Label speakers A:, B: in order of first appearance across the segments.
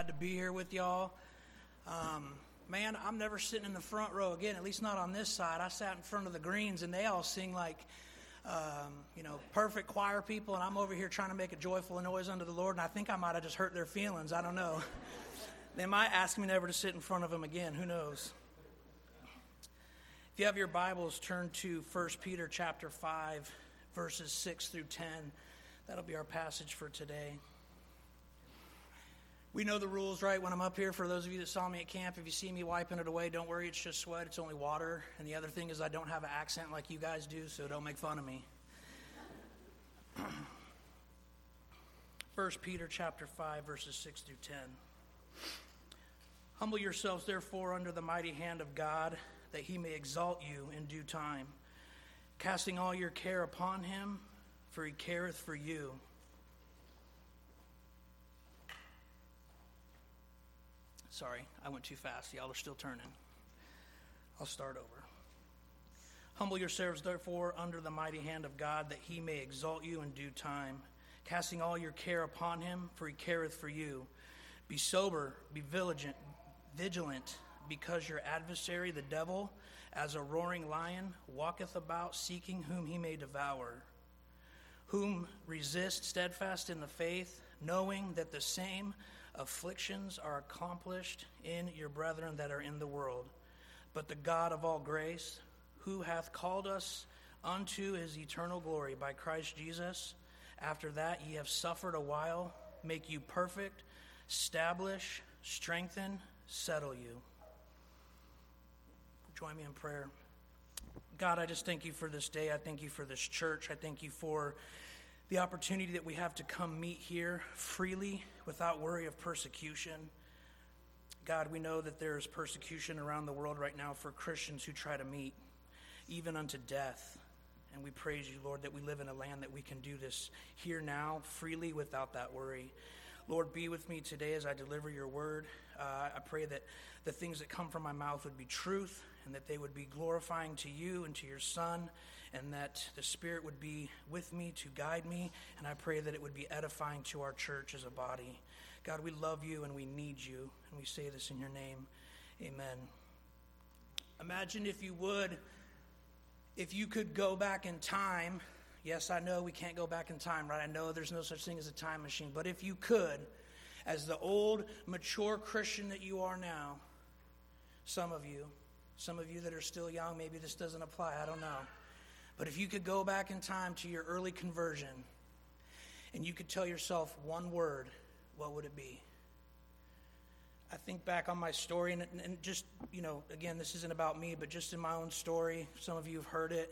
A: glad to be here with y'all. Man, I'm never sitting in the front row again, at least not on this side. I sat in front of the greens, and they all sing like, perfect choir people, and I'm over here trying to make a joyful noise unto the Lord, and I think I might have just hurt their feelings. I don't know. They might ask me never to sit in front of them again. Who knows? If you have your Bibles, turn to 1 Peter chapter 5, verses 6 through 10. That'll be our passage for today. We know the rules, right? When I'm up here, for those of you that saw me at camp, if you see me wiping it away, don't worry, it's just sweat. It's only water. And the other thing is I don't have an accent like you guys do, so don't make fun of me. 1 Peter chapter 5, verses 6 through 10. Humble yourselves, therefore, under the mighty hand of God, that he may exalt you in due time, casting all your care upon him, for he careth for you. Sorry, I went too fast. Y'all are still turning. I'll start over. Humble yourselves, therefore, under the mighty hand of God, that he may exalt you in due time, casting all your care upon him, for he careth for you. Be sober, be vigilant, because your adversary, the devil, as a roaring lion, walketh about, seeking whom he may devour. Whom resist steadfast in the faith, knowing that the same afflictions are accomplished in your brethren that are in the world. But the God of all grace, who hath called us unto his eternal glory by Christ Jesus, after that ye have suffered a while, make you perfect, establish, strengthen, settle you. Join me in prayer. God, I just thank you for this day. I thank you for this church. I thank you for the opportunity that we have to come meet here freely without worry of persecution. God, we know that there is persecution around the world right now for Christians who try to meet, even unto death. And we praise you, Lord, that we live in a land that we can do this here now, freely, without that worry. Lord, be with me today as I deliver your word. I pray that the things that come from my mouth would be truth, and that they would be glorifying to you and to your Son, and that the Spirit would be with me to guide me, and I pray that it would be edifying to our church as a body. God, we love you and we need you, and we say this in your name. Amen. Imagine if you could go back in time. Yes, I know we can't go back in time, right? I know there's no such thing as a time machine, but if you could, as the old, mature Christian that you are now, some of you that are still young, maybe this doesn't apply, I don't know. But if you could go back in time to your early conversion and you could tell yourself one word, what would it be? I think back on my story, and just, again, this isn't about me, but just in my own story, some of you have heard it.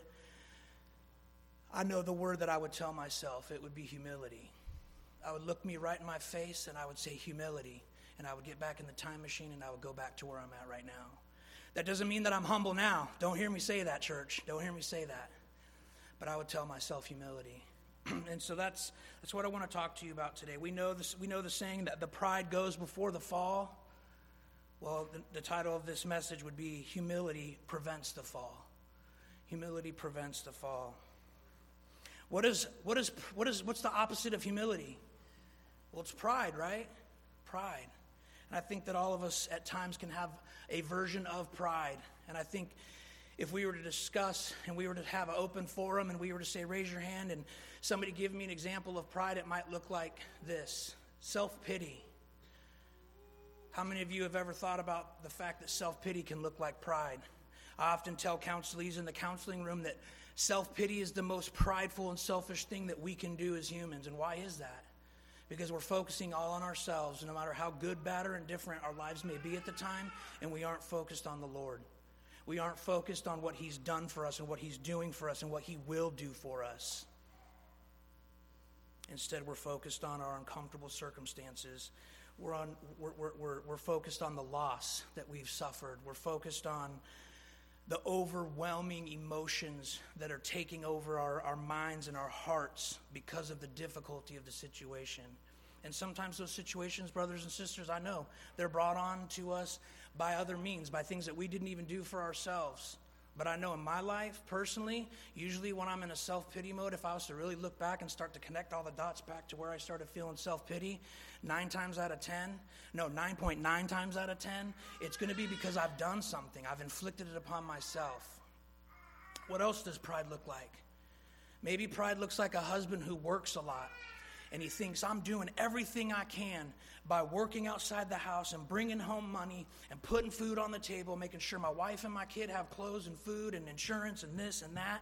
A: I know the word that I would tell myself, it would be humility. I would look me right in my face and I would say humility, and I would get back in the time machine and I would go back to where I'm at right now. That doesn't mean that I'm humble now. Don't hear me say that, church. Don't hear me say that. But I would tell myself humility. And so that's what I want to talk to you about today. We know the saying that the pride goes before the fall. Well, the title of this message would be Humility Prevents the Fall. Humility prevents the fall. What's the opposite of humility? Well, it's pride, right? Pride. And I think that all of us at times can have a version of pride. And I think if we were to discuss and we were to have an open forum and we were to say, raise your hand, and somebody give me an example of pride, it might look like this: self-pity. How many of you have ever thought about the fact that self-pity can look like pride? I often tell counselees in the counseling room that self-pity is the most prideful and selfish thing that we can do as humans. And why is that? Because we're focusing all on ourselves, no matter how good, bad, or indifferent our lives may be at the time, and we aren't focused on the Lord. We aren't focused on what he's done for us and what he's doing for us and what he will do for us. Instead, we're focused on our uncomfortable circumstances. We're focused on the loss that we've suffered. We're focused on the overwhelming emotions that are taking over our minds and our hearts because of the difficulty of the situation. And sometimes those situations, brothers and sisters, I know, they're brought on to us by other means, by things that we didn't even do for ourselves. But I know in my life, personally, usually when I'm in a self-pity mode, if I was to really look back and start to connect all the dots back to where I started feeling self-pity, 9.9 times out of 10, it's going to be because I've done something. I've inflicted it upon myself. What else does pride look like? Maybe pride looks like a husband who works a lot, and he thinks, I'm doing everything I can by working outside the house and bringing home money and putting food on the table, making sure my wife and my kid have clothes and food and insurance and this and that.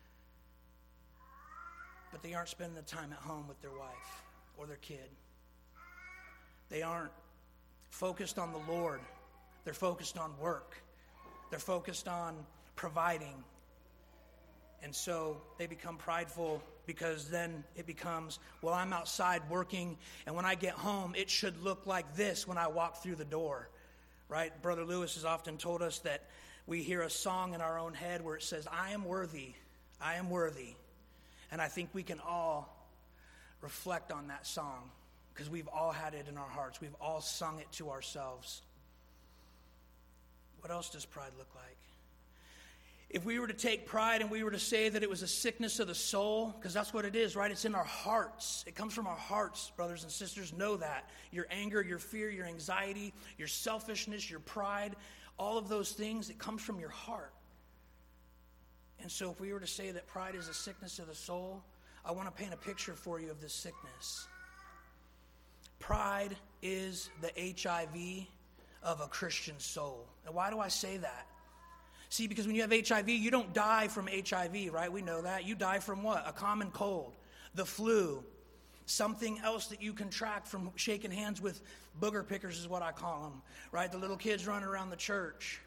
A: But they aren't spending the time at home with their wife or their kid. They aren't focused on the Lord. They're focused on work. They're focused on providing. And so they become prideful, because then it becomes, well, I'm outside working, and when I get home, it should look like this when I walk through the door, right? Brother Lewis has often told us that we hear a song in our own head where it says, I am worthy, I am worthy. And I think we can all reflect on that song, because we've all had it in our hearts. We've all sung it to ourselves. What else does pride look like? If we were to take pride and we were to say that it was a sickness of the soul, because that's what it is, right? It's in our hearts. It comes from our hearts, brothers and sisters. Know that. Your anger, your fear, your anxiety, your selfishness, your pride, all of those things, it comes from your heart. And so if we were to say that pride is a sickness of the soul, I want to paint a picture for you of this sickness. Pride is the HIV of a Christian soul. And why do I say that? See, because when you have HIV, you don't die from HIV, right? We know that. You die from what? A common cold, the flu, something else that you contract from shaking hands with booger pickers is what I call them, right? The little kids running around the church.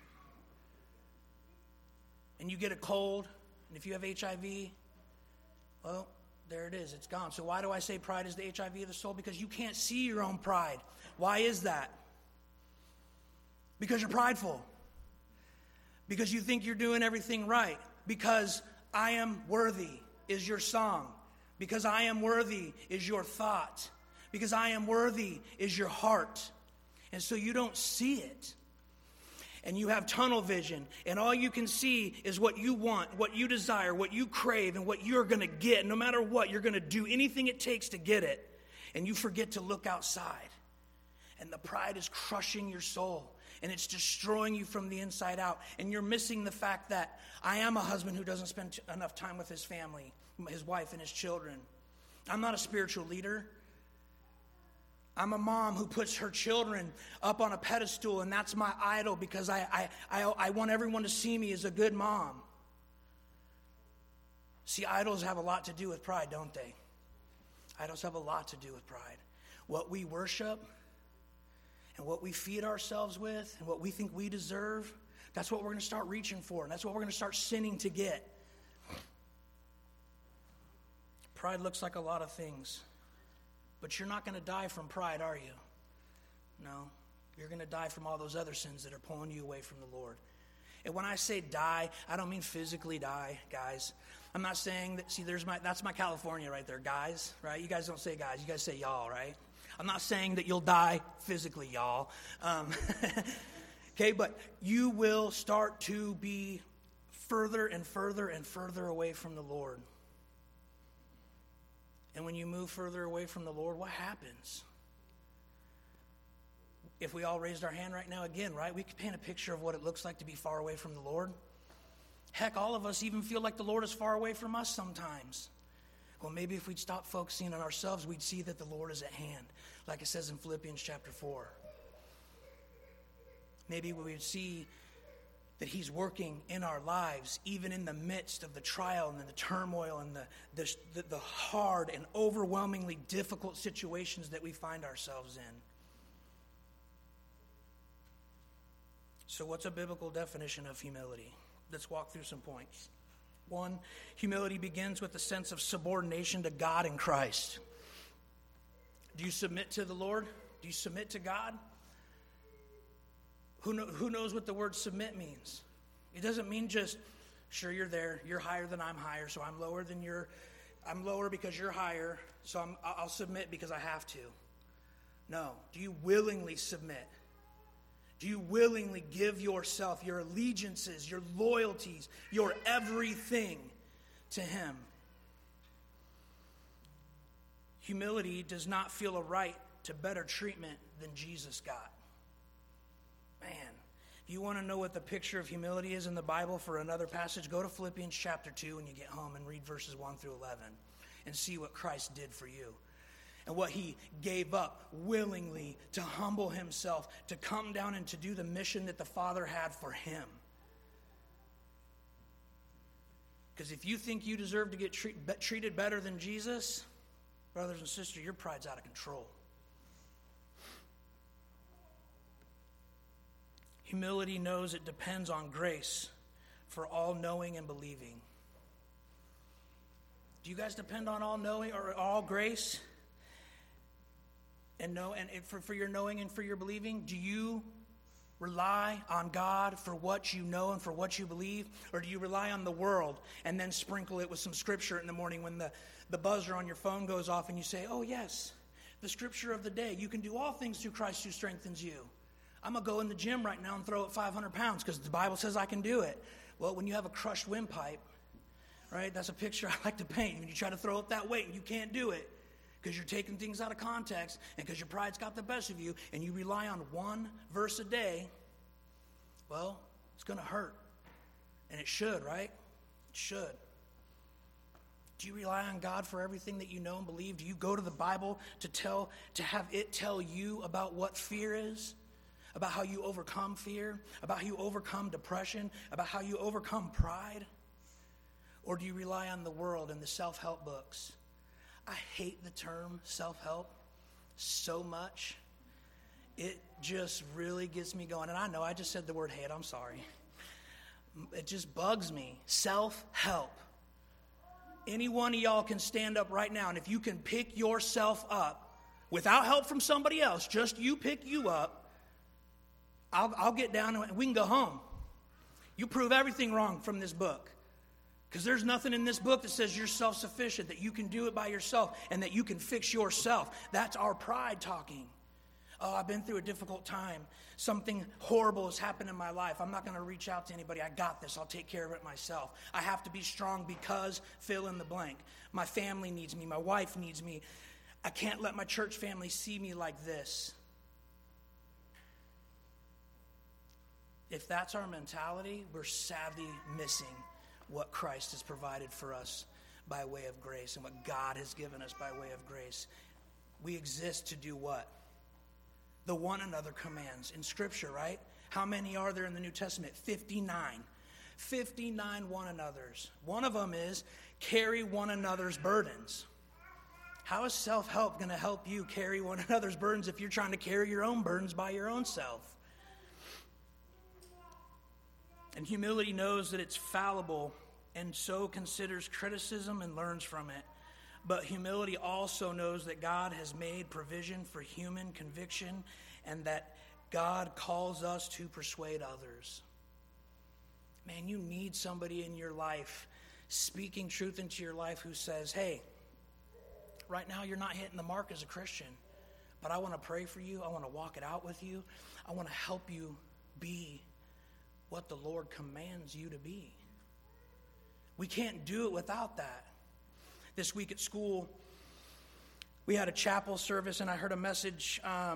A: And you get a cold, and if you have HIV, well, there it is. It's gone. So why do I say pride is the HIV of the soul? Because you can't see your own pride. Why is that? Because you're prideful. Because you think you're doing everything right. Because I am worthy is your song. Because I am worthy is your thought. Because I am worthy is your heart. And so you don't see it. And you have tunnel vision. And all you can see is what you want, what you desire, what you crave, and what you're going to get. No matter what, you're going to do anything it takes to get it. And you forget to look outside. And the pride is crushing your soul. And it's destroying you from the inside out. And you're missing the fact that I am a husband who doesn't spend enough time with his family, his wife and his children. I'm not a spiritual leader. I'm a mom who puts her children up on a pedestal, and that's my idol because I want everyone to see me as a good mom. See, idols have a lot to do with pride, don't they? Idols have a lot to do with pride. What we worship and what we feed ourselves with and what we think we deserve, that's what we're going to start reaching for, and that's what we're going to start sinning to get. Pride looks like a lot of things, but you're not going to die from pride, are you? No, you're going to die from all those other sins that are pulling you away from the Lord. And when I say die, I don't mean physically die, guys. I'm not saying that, see, that's my California right there, guys, right? You guys don't say guys, you guys say y'all, right? I'm not saying that you'll die physically, y'all. Okay, but you will start to be further and further and further away from the Lord. And when you move further away from the Lord, what happens? If we all raised our hand right now again, right, we could paint a picture of what it looks like to be far away from the Lord. Heck, all of us even feel like the Lord is far away from us sometimes. Well, maybe if we'd stop focusing on ourselves, we'd see that the Lord is at hand, like it says in Philippians chapter 4. Maybe we would see that he's working in our lives, even in the midst of the trial and the turmoil and the hard and overwhelmingly difficult situations that we find ourselves in. So what's a biblical definition of humility? Let's walk through some points. 1, humility begins with a sense of subordination to God in Christ. Do you submit to the Lord? Do you submit to God? Who knows what the word submit means? It doesn't mean just, sure, you're there, you're higher than I'm higher, so I'm lower than I'm lower because you're higher, so I'll submit because I have to. No. Do you willingly submit? Do you willingly give yourself, your allegiances, your loyalties, your everything to him? Humility does not feel a right to better treatment than Jesus got. Man, if you want to know what the picture of humility is in the Bible for another passage, go to Philippians chapter 2 when you get home and read verses 1 through 11 and see what Christ did for you and what he gave up willingly to humble himself, to come down and to do the mission that the Father had for him. Because if you think you deserve to get treated better than Jesus, brothers and sisters, your pride's out of control. Humility knows it depends on grace for all knowing and believing. Do you guys depend on all knowing or all grace? And for your knowing and for your believing? Do you rely on God for what you know and for what you believe? Or do you rely on the world and then sprinkle it with some scripture in the morning when the buzzer on your phone goes off and you say, oh yes, the scripture of the day, you can do all things through Christ who strengthens you. I'm going to go in the gym right now and throw up 500 pounds because the Bible says I can do it. Well, when you have a crushed windpipe, right, that's a picture I like to paint. When you try to throw up that weight and you can't do it because you're taking things out of context and because your pride's got the best of you and you rely on one verse a day, well, it's going to hurt. And it should, right? It should. Do you rely on God for everything that you know and believe? Do you go to the Bible to have it tell you about what fear is? About how you overcome fear? About how you overcome depression? About how you overcome pride? Or do you rely on the world and the self-help books? I hate the term self-help so much. It just really gets me going. And I know I just said the word hate. I'm sorry. It just bugs me. Self-help. Any one of y'all can stand up right now, and if you can pick yourself up without help from somebody else, just you pick you up, I'll get down and we can go home. You prove everything wrong from this book. Because there's nothing in this book that says you're self-sufficient, that you can do it by yourself, and that you can fix yourself. That's our pride talking. Oh, I've been through a difficult time. Something horrible has happened in my life. I'm not going to reach out to anybody. I got this. I'll take care of it myself. I have to be strong because fill in the blank. My family needs me. My wife needs me. I can't let my church family see me like this. If that's our mentality, we're sadly missing what Christ has provided for us by way of grace and what God has given us by way of grace. We exist to do what? The one another commands in Scripture, right? How many are there in the New Testament? 59. 59 one another's. One of them is carry one another's burdens. How is self-help going to help you carry one another's burdens if you're trying to carry your own burdens by your own self? And humility knows that it's fallible and so considers criticism and learns from it. But humility also knows that God has made provision for human conviction and that God calls us to persuade others. Man, you need somebody in your life speaking truth into your life who says, hey, right now you're not hitting the mark as a Christian, but I want to pray for you. I want to walk it out with you. I want to help you be what the Lord commands you to be. We can't do it without that. This week at school, we had a chapel service, and I heard a message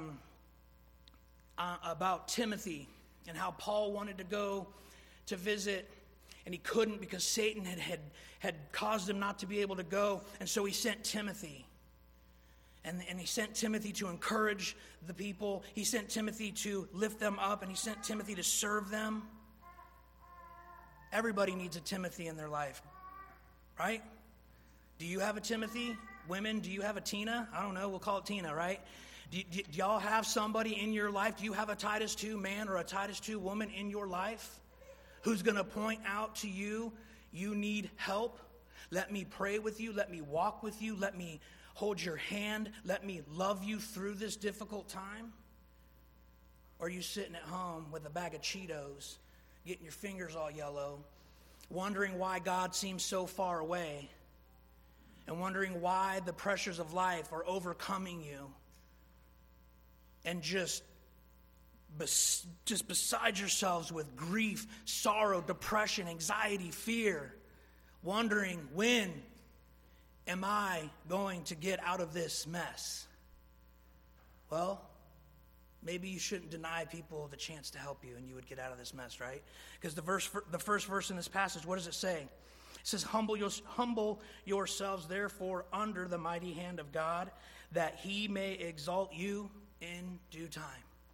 A: about Timothy and how Paul wanted to go to visit, and he couldn't because Satan had caused him not to be able to go, and so he sent Timothy. And he sent Timothy to encourage the people. He sent Timothy to lift them up, and he sent Timothy to serve them. Everybody needs a Timothy in their life, right? Do you have a Timothy? Women, do you have a Tina? I don't know. We'll call it Tina, right? Do y'all have somebody in your life? Do you have a Titus 2 man or a Titus 2 woman in your life who's going to point out to you, you need help? Let me pray with you. Let me walk with you. Let me hold your hand. Let me love you through this difficult time. Or are you sitting at home with a bag of Cheetos, getting your fingers all yellow, wondering why God seems so far away, and wondering why the pressures of life are overcoming you, and just just beside yourselves with grief, sorrow, depression, anxiety, fear, wondering, when am I going to get out of this mess? Well, maybe you shouldn't deny people the chance to help you and you would get out of this mess, right? Because the first verse in this passage, what does it say? It says, humble yourselves, therefore, under the mighty hand of God, that he may exalt you in due time.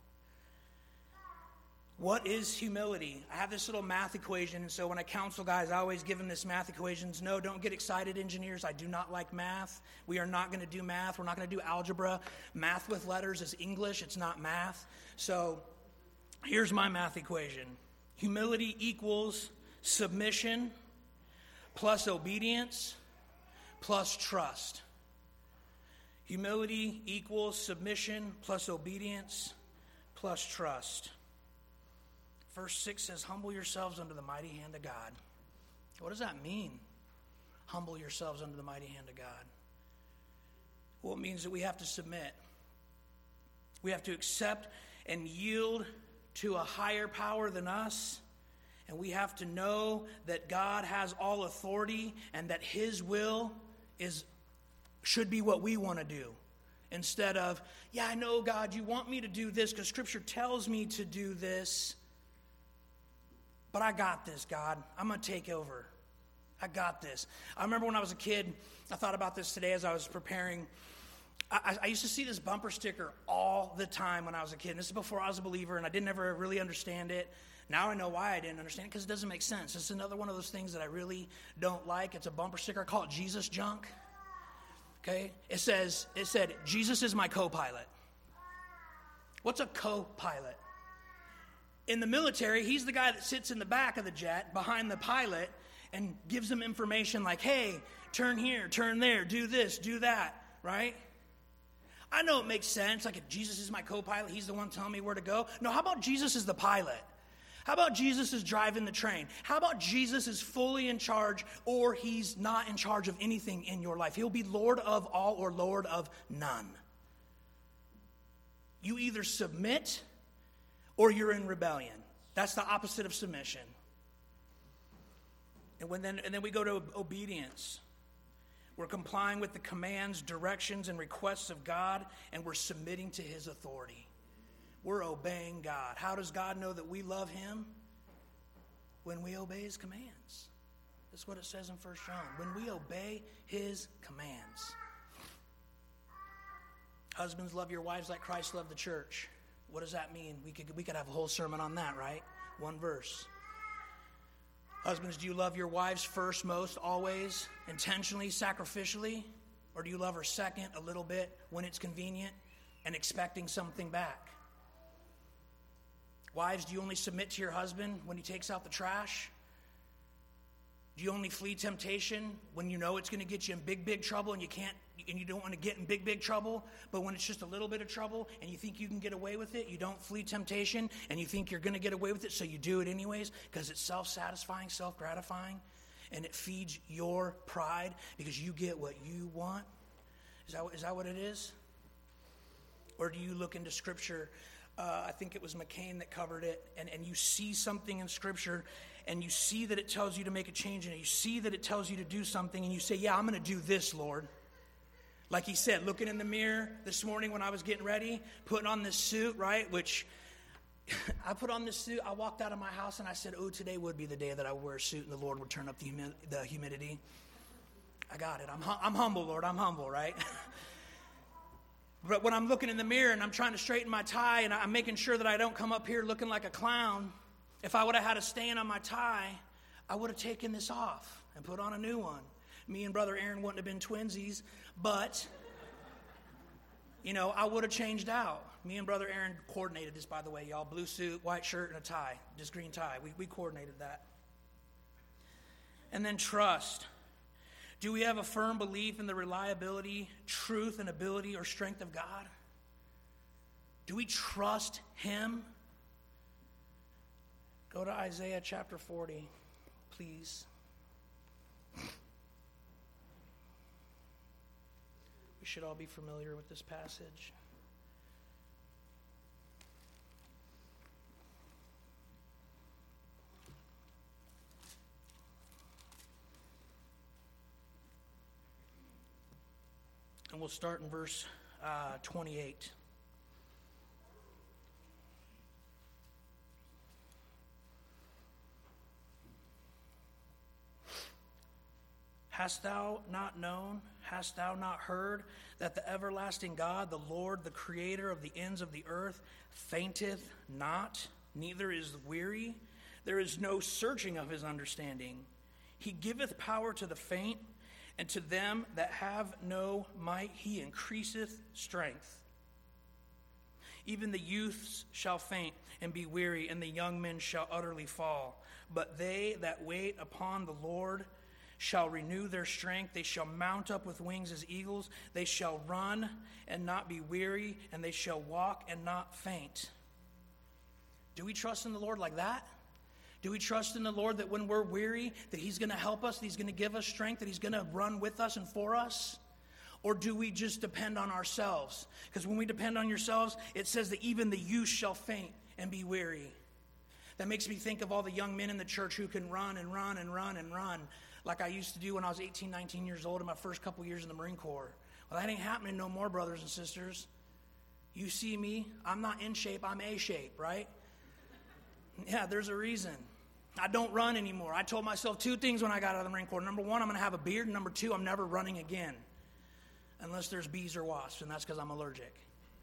A: What is humility? I have this little math equation, and so when I counsel guys, I always give them this math equations. No, don't get excited, engineers. I do not like math. We are not going to do math. We're not going to do algebra. Math with letters is English. It's not math. So here's my math equation. Humility equals submission plus obedience plus trust. Humility equals submission plus obedience plus trust. Verse 6 says, humble yourselves under the mighty hand of God. What does that mean? Humble yourselves under the mighty hand of God. Well, it means that we have to submit. We have to accept and yield to a higher power than us. And we have to know that God has all authority and that his will should be what we want to do. Instead of, yeah, I know, God, you want me to do this because Scripture tells me to do this. But I got this, God. I'm going to take over. I got this. I remember when I was a kid, I thought about this today as I was preparing. I used to see this bumper sticker all the time when I was a kid. And this is before I was a believer, and I didn't ever really understand it. Now I know why I didn't understand it, because it doesn't make sense. It's another one of those things that I really don't like. It's a bumper sticker. I call it Jesus junk. Okay? It said, Jesus is my co-pilot. What's a co-pilot? In the military, he's the guy that sits in the back of the jet behind the pilot and gives them information like, hey, turn here, turn there, do this, do that, right? I know it makes sense. Like, if Jesus is my co-pilot, he's the one telling me where to go. No, how about Jesus is the pilot? How about Jesus is driving the train? How about Jesus is fully in charge, or he's not in charge of anything in your life? He'll be Lord of all or Lord of none. You either submit or you're in rebellion. That's the opposite of submission. And then we go to obedience. We're complying with the commands, directions, and requests of God, and we're submitting to his authority. We're obeying God. How does God know that we love him? When we obey his commands. That's what it says in 1 John. When we obey his commands. Husbands, love your wives like Christ loved the church. What does that mean? We could have a whole sermon on that, right? One verse. Husbands, do you love your wives first, most, always, intentionally, sacrificially? Or do you love her second, a little bit, when it's convenient, and expecting something back? Wives, do you only submit to your husband when he takes out the trash? Do you only flee temptation when you know it's going to get you in big, big trouble and you don't want to get in big, big trouble? But when it's just a little bit of trouble and you think you can get away with it, you don't flee temptation and you think you're going to get away with it, so you do it anyways because it's self-satisfying, self-gratifying, and it feeds your pride because you get what you want? Is that what it is? Or do you look into Scripture? I think it was McCain that covered it, and you see something in Scripture, and you see that it tells you to make a change in it. You see that it tells you to do something, and you say, yeah, I'm going to do this, Lord. Like he said, looking in the mirror this morning when I was getting ready, putting on this suit, right, which I put on this suit. I walked out of my house, and I said, oh, today would be the day that I wear a suit, and the Lord would turn up the humidity. I got it. I'm humble, Lord. I'm humble, right? But when I'm looking in the mirror and I'm trying to straighten my tie and I'm making sure that I don't come up here looking like a clown, if I would have had a stain on my tie, I would have taken this off and put on a new one. Me and Brother Aaron wouldn't have been twinsies, but, I would have changed out. Me and Brother Aaron coordinated this, by the way, y'all. Blue suit, white shirt, and a tie. Just green tie. We coordinated that. And then trust. Do we have a firm belief in the reliability, truth, and ability or strength of God? Do we trust him? Go to Isaiah chapter 40, please. We should all be familiar with this passage. And we'll start in verse 28. Hast thou not known, hast thou not heard, that the everlasting God, the Lord, the creator of the ends of the earth, fainteth not, neither is weary? There is no searching of his understanding. He giveth power to the faint, and to them that have no might he increaseth strength. Even the youths shall faint and be weary, and the young men shall utterly fall. But they that wait upon the Lord shall renew their strength. They shall mount up with wings as eagles. They shall run and not be weary, and they shall walk and not faint. Do we trust in the Lord like that? Do we trust in the Lord that when we're weary, that he's going to help us, that he's going to give us strength, that he's going to run with us and for us? Or do we just depend on ourselves? Because when we depend on yourselves, it says that even the youth shall faint and be weary. That makes me think of all the young men in the church who can run and run and run and run, like I used to do when I was 18, 19 years old in my first couple years in the Marine Corps. Well, that ain't happening no more, brothers and sisters. You see me, I'm not in shape, I'm A shape, right? Yeah, there's a reason. I don't run anymore. I told myself two things when I got out of the Marine Corps. Number one, I'm going to have a beard. And number two, I'm never running again. Unless there's bees or wasps, and that's because I'm allergic.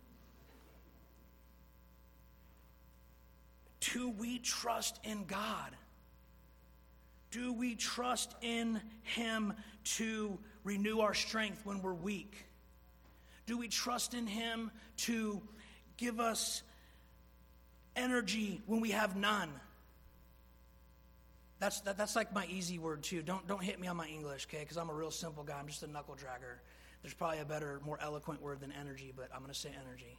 A: Do we trust in God? Do we trust in him to renew our strength when we're weak? Do we trust in him to give us energy when we have none? That's like my easy word too. Don't hit me on my English, okay? Because I'm a real simple guy. I'm just a knuckle dragger. There's probably a better, more eloquent word than energy, but I'm going to say energy.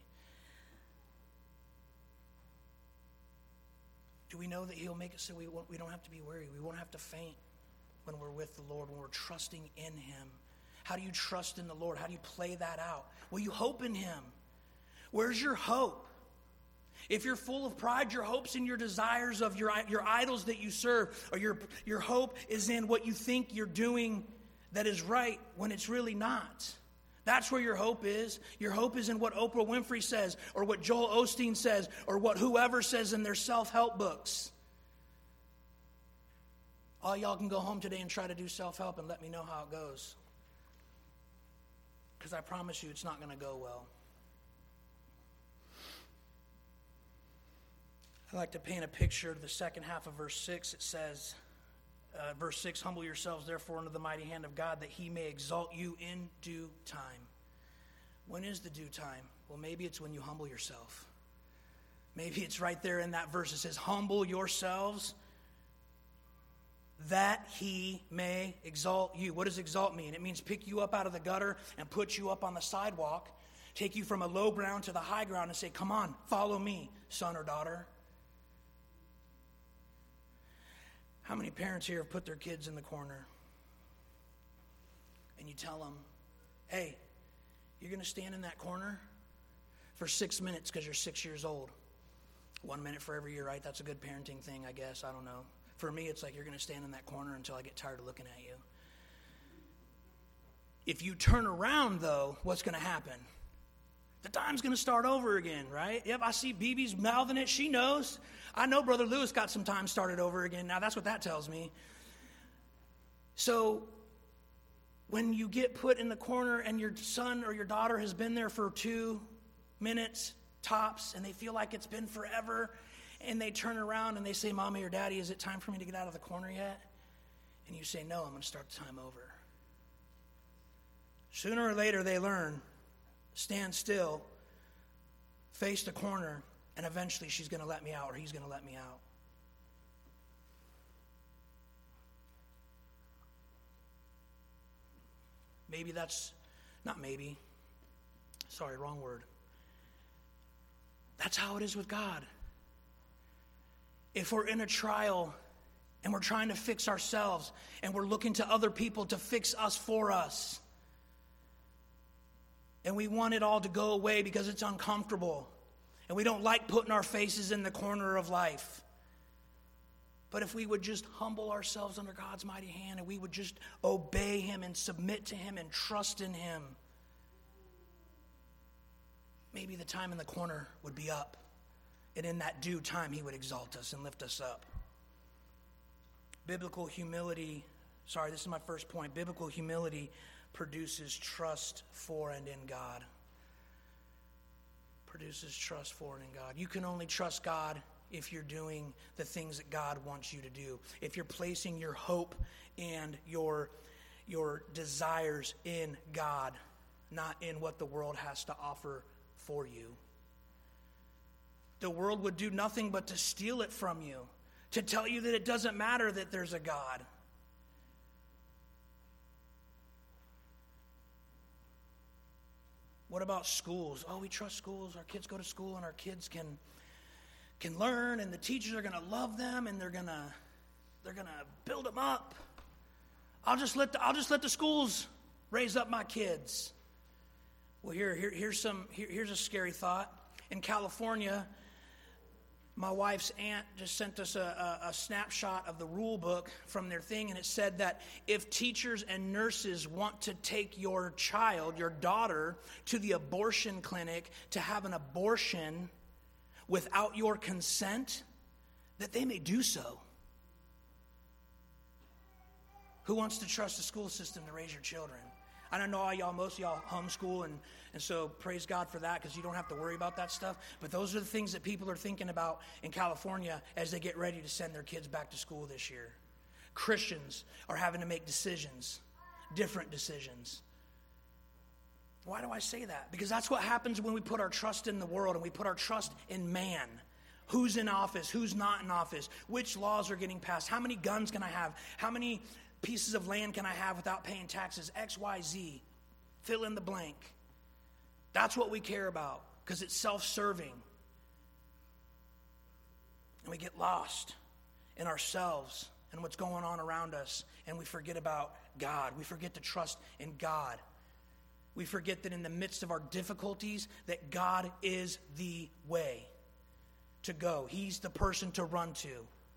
A: Do we know that he'll make it so we don't have to be weary? We won't have to faint when we're with the Lord, when we're trusting in him. How do you trust in the Lord? How do you play that out? Well, you hope in him. Where's your hope? If you're full of pride, your hope's in your desires of your idols that you serve, or your hope is in what you think you're doing that is right when it's really not. That's where your hope is. Your hope is in what Oprah Winfrey says, or what Joel Osteen says, or what whoever says in their self-help books. All y'all can go home today and try to do self-help and let me know how it goes. Because I promise you it's not going to go well. I like to paint a picture of the second half of verse 6. It says, verse 6, humble yourselves therefore under the mighty hand of God, that he may exalt you in due time. When is the due time? Well, maybe it's when you humble yourself. Maybe it's right there in that verse. It says, humble yourselves that he may exalt you. What does exalt mean? It means pick you up out of the gutter and put you up on the sidewalk, take you from a low ground to the high ground and say, come on, follow me, son or daughter. How many parents here have put their kids in the corner? And you tell them, hey, you're going to stand in that corner for 6 minutes because you're 6 years old. 1 minute for every year, right? That's a good parenting thing, I guess. I don't know. For me, it's like you're going to stand in that corner until I get tired of looking at you. If you turn around, though, what's going to happen? The time's going to start over again, right? Yep, I see BB's mouthing it. She knows. I know Brother Lewis got some time started over again. Now, that's what that tells me. So, when you get put in the corner and your son or your daughter has been there for 2 minutes tops, and they feel like it's been forever, and they turn around and they say, Mommy or Daddy, is it time for me to get out of the corner yet? And you say, no, I'm going to start the time over. Sooner or later, they learn. Stand still, face the corner, and eventually she's going to let me out, or he's going to let me out. Maybe that's, not maybe, sorry, wrong word. That's how it is with God. If we're in a trial and we're trying to fix ourselves and we're looking to other people to fix us for us, and we want it all to go away because it's uncomfortable, and we don't like putting our faces in the corner of life. But if we would just humble ourselves under God's mighty hand, and we would just obey him and submit to him and trust in him, maybe the time in the corner would be up. And in that due time, he would exalt us and lift us up. Biblical humility, this is my first point. Biblical humility produces trust for and in God. Produces trust for and in God. You can only trust God if you're doing the things that God wants you to do. If you're placing your hope and your desires in God, not in what the world has to offer for you. The world would do nothing but to steal it from you, to tell you that it doesn't matter that there's a God. What about schools? Oh, we trust schools. Our kids go to school and our kids can learn, and the teachers are going to love them, and they're going to build them up. I'll just let the schools raise up my kids. Well, here's a scary thought. In California, my wife's aunt just sent us a snapshot of the rule book from their thing, and it said that if teachers and nurses want to take your child, your daughter, to the abortion clinic to have an abortion without your consent, that they may do so. Who wants to trust the school system to raise your children? I don't know most of y'all homeschool, and so praise God for that, because you don't have to worry about that stuff. But those are the things that people are thinking about in California as they get ready to send their kids back to school this year. Christians are having to make decisions, different decisions. Why do I say that? Because that's what happens when we put our trust in the world and we put our trust in man. Who's in office? Who's not in office? Which laws are getting passed? How many guns can I have? How many pieces of land can I have without paying taxes? X, Y, Z. Fill in the blank. That's what we care about, because it's self-serving. And we get lost in ourselves and what's going on around us, and we forget about God. We forget to trust in God. We forget that in the midst of our difficulties, that God is the way to go. He's the person to run to.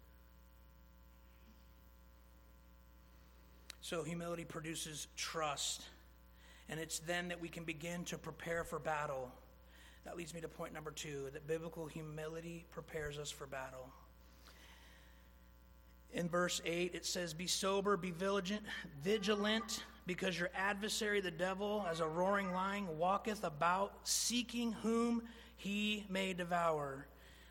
A: So humility produces trust, and it's then that we can begin to prepare for battle. That leads me to point number 2, that biblical humility prepares us for battle. In verse 8, it says, "Be sober, be vigilant, because your adversary, the devil, as a roaring lion, walketh about, seeking whom he may devour."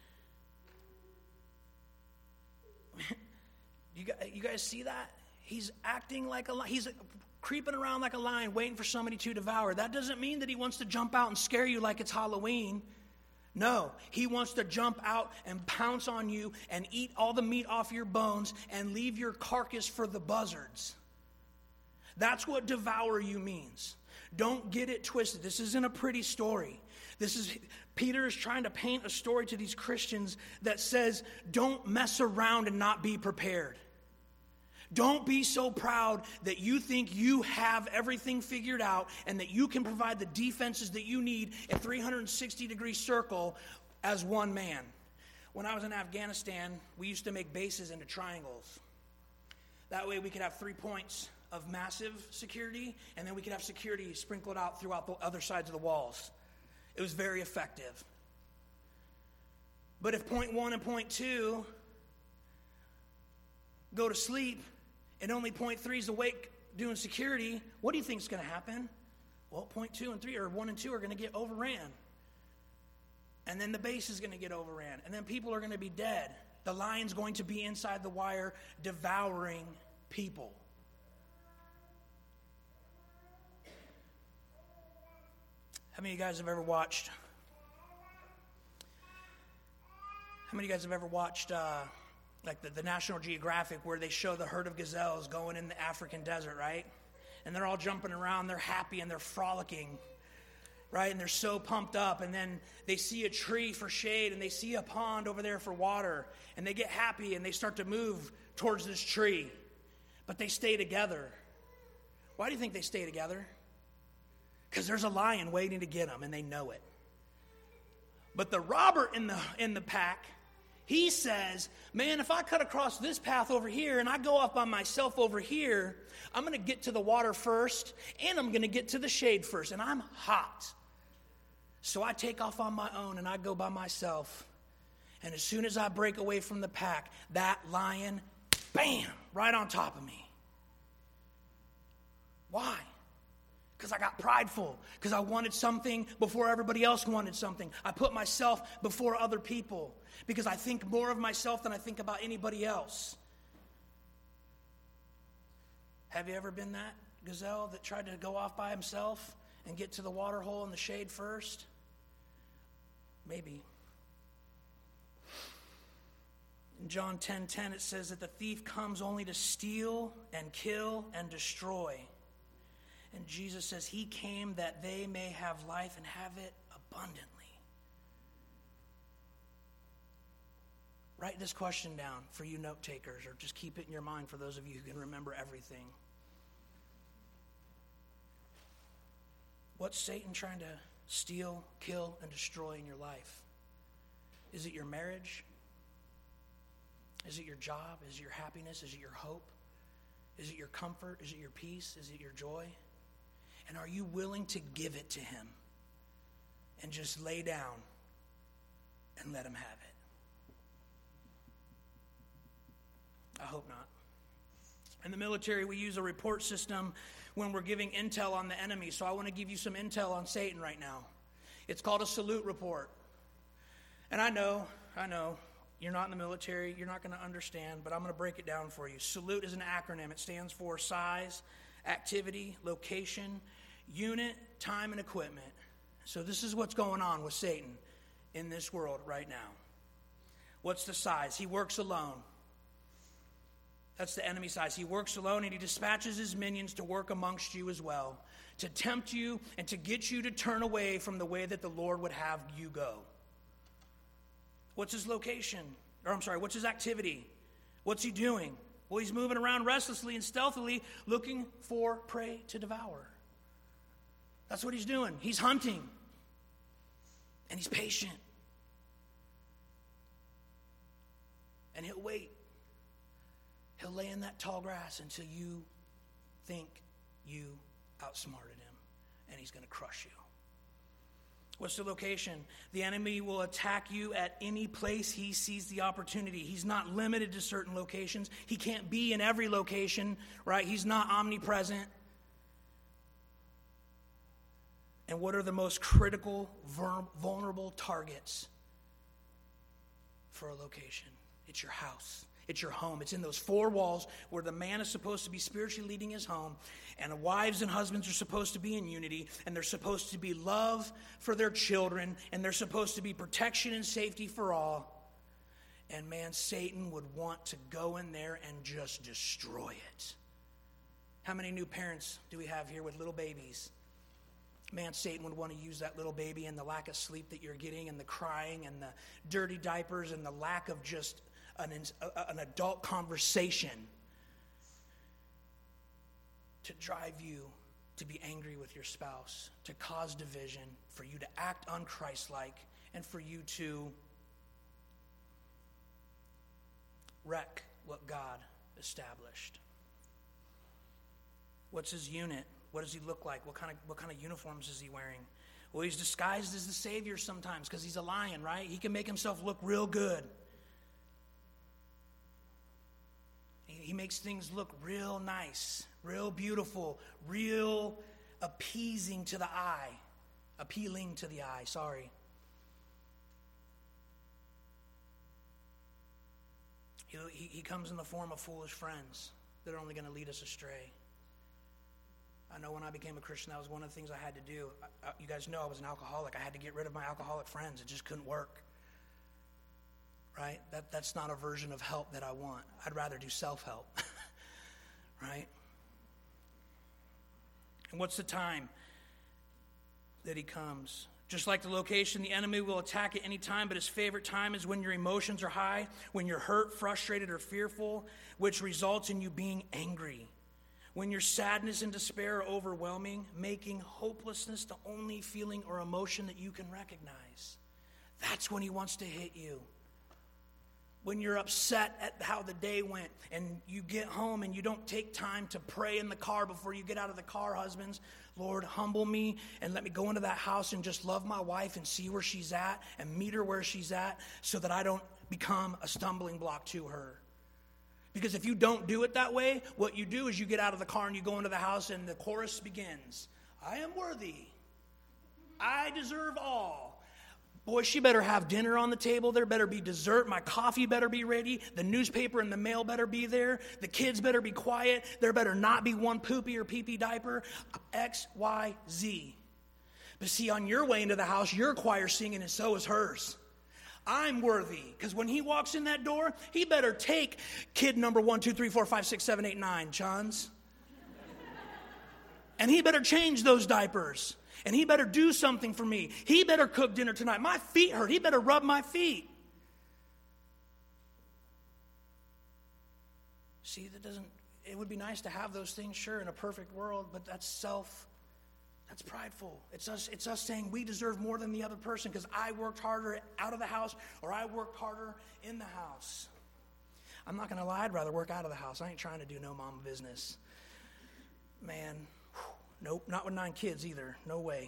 A: You guys see that? He's acting like a lion. He's creeping around like a lion, waiting for somebody to devour. That doesn't mean that he wants to jump out and scare you like it's Halloween. No, he wants to jump out and pounce on you and eat all the meat off your bones and leave your carcass for the buzzards. That's what devour you means. Don't get it twisted. This isn't a pretty story. Peter is trying to paint a story to these Christians that says, don't mess around and not be prepared. Don't be so proud that you think you have everything figured out and that you can provide the defenses that you need a 360-degree circle as one man. When I was in Afghanistan, we used to make bases into triangles. That way we could have 3 points of massive security, and then we could have security sprinkled out throughout the other sides of the walls. It was very effective. But if point 1 and point 2 go to sleep, and only point 3 is awake doing security, what do you think is going to happen? Well, point 2 and 3, or 1 and 2, are going to get overran. And then the base is going to get overran. And then people are going to be dead. The lion's going to be inside the wire devouring people. How many of you guys have ever watched like the National Geographic, where they show the herd of gazelles going in the African desert, right? And they're all jumping around, they're happy, and they're frolicking, right? And they're so pumped up, and then they see a tree for shade, and they see a pond over there for water, and they get happy, and they start to move towards this tree. But they stay together. Why do you think they stay together? Because there's a lion waiting to get them, and they know it. But the robber in the pack, he says, man, if I cut across this path over here and I go off by myself over here, I'm going to get to the water first and I'm going to get to the shade first, and I'm hot. So I take off on my own and I go by myself. And as soon as I break away from the pack, that lion, bam, right on top of me. Why? Because I got prideful. Because I wanted something before everybody else wanted something. I put myself before other people. Because I think more of myself than I think about anybody else. Have you ever been that gazelle that tried to go off by himself and get to the water hole in the shade first? Maybe. In John 10:10 it says that the thief comes only to steal and kill and destroy. And Jesus says he came that they may have life and have it abundantly. Write this question down for you note takers, or just keep it in your mind for those of you who can remember everything. What's Satan trying to steal, kill, and destroy in your life? Is it your marriage? Is it your job? Is it your happiness? Is it your hope? Is it your comfort? Is it your peace? Is it your joy? And are you willing to give it to him and just lay down and let him have it? I hope not. In the military, we use a report system when we're giving intel on the enemy. So I want to give you some intel on Satan right now. It's called a salute report. And I know, you're not in the military, you're not going to understand, but I'm going to break it down for you. Salute is an acronym. It stands for size, activity, location, unit, time, and equipment. So this is what's going on with Satan in this world right now. What's the size? He works alone. That's the enemy size. He works alone, and he dispatches his minions to work amongst you as well, to tempt you and to get you to turn away from the way that the Lord would have you go. What's his location? What's his activity? What's he doing? Well, he's moving around restlessly and stealthily looking for prey to devour. That's what he's doing. He's hunting. And he's patient. And he'll wait. He'll lay in that tall grass until you think you outsmarted him. And he's going to crush you. What's the location? The enemy will attack you at any place he sees the opportunity. He's not limited to certain locations. He can't be in every location, right? He's not omnipresent. And what are the most critical, vulnerable targets for a location? It's your house. It's your home. It's in those four walls where the man is supposed to be spiritually leading his home, and wives and husbands are supposed to be in unity, and there's supposed to be love for their children, and there's supposed to be protection and safety for all. And man, Satan would want to go in there and just destroy it. How many new parents do we have here with little babies? Man, Satan would want to use that little baby and the lack of sleep that you're getting and the crying and the dirty diapers and the lack of just an adult conversation to drive you to be angry with your spouse, to cause division, for you to act unchristlike, and for you to wreck what God established. What's his unit? What does he look like? What kind of uniforms is he wearing? Well, he's disguised as the Savior sometimes because he's a lion, right? He can make himself look real good. He makes things look real nice, real beautiful, real appeasing to the eye. Appealing to the eye, sorry. He comes in the form of foolish friends that are only going to lead us astray. I know when I became a Christian, that was one of the things I had to do. You guys know I was an alcoholic. I had to get rid of my alcoholic friends. It just couldn't work. Right? That's not a version of help that I want. I'd rather do self-help. Right? And what's the time that he comes? Just like the location, the enemy will attack at any time, but his favorite time is when your emotions are high, when you're hurt, frustrated, or fearful, which results in you being angry. When your sadness and despair are overwhelming, making hopelessness the only feeling or emotion that you can recognize. That's when he wants to hit you. when you're upset at how the day went and you get home and you don't take time to pray in the car before you get out of the car, husbands, Lord, humble me and let me go into that house and just love my wife and see where she's at and meet her where she's at so that I don't become a stumbling block to her. Because if you don't do it that way, what you do is you get out of the car and you go into the house and the chorus begins. I am worthy. I deserve all. Boy, she better have dinner on the table. There better be dessert. My coffee better be ready. The newspaper and the mail better be there. The kids better be quiet. There better not be one poopy or pee-pee diaper. X, Y, Z. But see, on your way into the house, your choir singing and so is hers. I'm worthy. Because when he walks in that door, he better take kid number 1, 2, 3, 4, 5, 6, 7, 8, 9, Chons. And he better change those diapers. And he better do something for me. He better cook dinner tonight. My feet hurt. He better rub my feet. See, it would be nice to have those things, sure, in a perfect world, but that's prideful. It's us saying we deserve more than the other person because I worked harder out of the house or I worked harder in the house. I'm not going to lie, I'd rather work out of the house. I ain't trying to do no mama business. Man, nope, not with 9 kids either. No way.